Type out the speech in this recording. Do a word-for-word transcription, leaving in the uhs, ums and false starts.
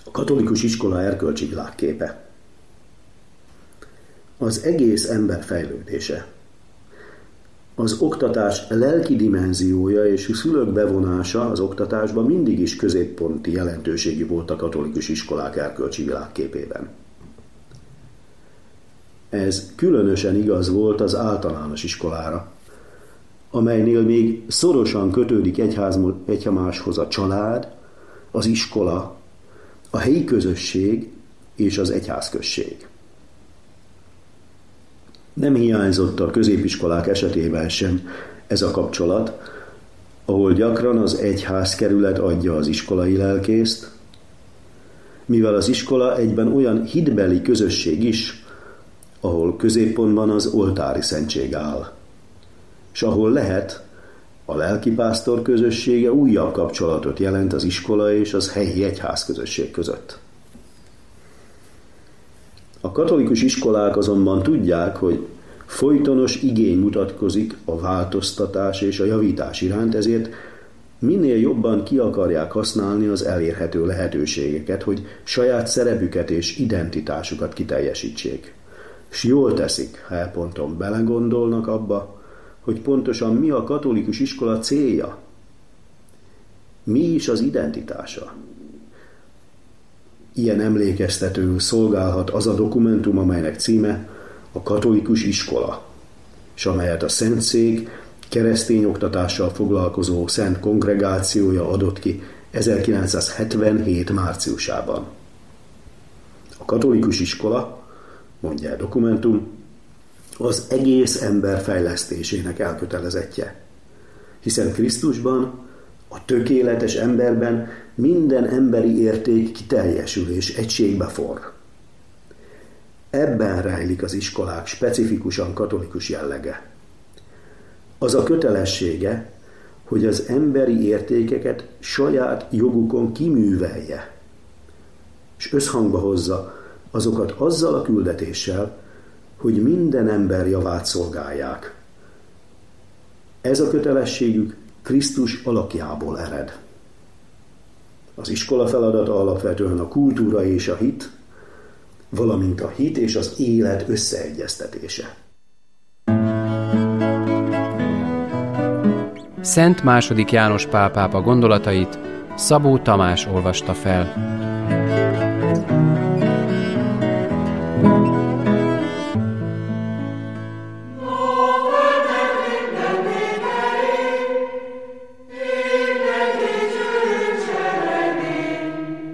A katolikus iskola erkölcsi világképe. Az egész ember fejlődése. Az oktatás lelki dimenziója és szülők bevonása az oktatásban mindig is középponti jelentőségű volt a katolikus iskolák erkölcsi világképében. Ez különösen igaz volt az általános iskolára, amelynél még szorosan kötődik egyházmáshoz a család, az iskola, a helyi közösség és az egyházközség. Nem hiányzott a középiskolák esetében sem ez a kapcsolat, ahol gyakran az egyházkerület adja az iskolai lelkészt, mivel az iskola egyben olyan hitbeli közösség is, ahol középpontban az oltári szentség áll, és ahol lehet, a lelkipásztor közössége újabb kapcsolatot jelent az iskola és az helyi egyházközösség között. A katolikus iskolák azonban tudják, hogy folytonos igény mutatkozik a változtatás és a javítás iránt, ezért minél jobban ki akarják használni az elérhető lehetőségeket, hogy saját szerepüket és identitásukat kiteljesítsék. És jól teszik, ha e ponton belegondolnak abba, hogy pontosan mi a katolikus iskola célja. Mi is az identitása. Ilyen emlékeztetőül szolgálhat az a dokumentum, amelynek címe a katolikus iskola, és amelyet a Szentszék keresztény oktatással foglalkozó Szent Kongregációja adott ki ezerkilencszázhetvenhét márciusában. A katolikus iskola, mondja a dokumentum, az egész ember fejlesztésének elkötelezettje, hiszen Krisztusban, a tökéletes emberben minden emberi érték kiteljesül és egységbe forr. Ebben rejlik az iskolák specifikusan katolikus jellege. Az a kötelessége, hogy az emberi értékeket saját jogukon kiművelje, és összhangba hozza azokat azzal a küldetéssel, hogy minden ember javát szolgálják. Ez a kötelességük Krisztus alakjából ered. Az iskola feladata alapvetően a kultúra és a hit, valamint a hit és az élet összeegyeztetése. Szent második János Pál pápa gondolatait Szabó Tamás olvasta fel.